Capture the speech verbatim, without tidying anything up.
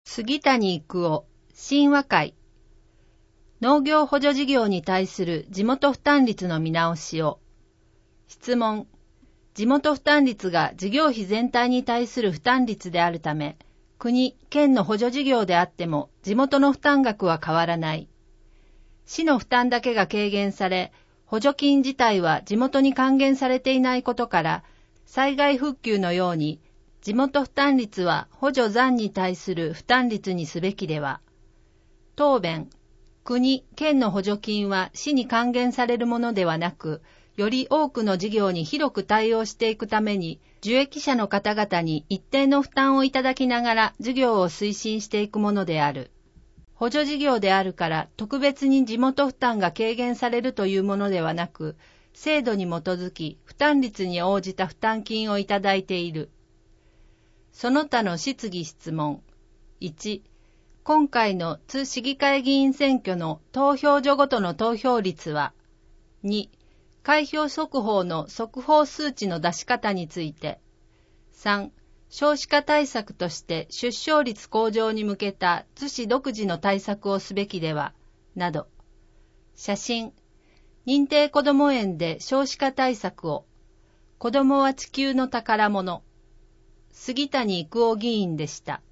杉谷育夫、神話会。農業補助事業に対する地元負担率の見直しを。質問。地元負担率が事業費全体に対する負担率であるため、国、県の補助事業であっても地元の負担額は変わらない。市の負担だけが軽減され、補助金自体は地元に還元されていないことから、災害復旧のように、地元負担率は補助残に対する負担率にすべきでは。答弁。国、県の補助金は市に還元されるものではなく、より多くの事業に広く対応していくために、受益者の方々に一定の負担をいただきながら事業を推進していくものである。補助事業であるから特別に地元負担が軽減されるというものではなく、制度に基づき負担率に応じた負担金をいただいている。その他の質疑質問。いち、今回の津市議会議員選挙の投票所ごとの投票率は。に、開票速報の速報数値の出し方について。さん、少子化対策として出生率向上に向けた津市独自の対策をすべきでは、など。写真。認定こども園で少子化対策を。子どもは地球の宝物。杉谷育夫議員でした。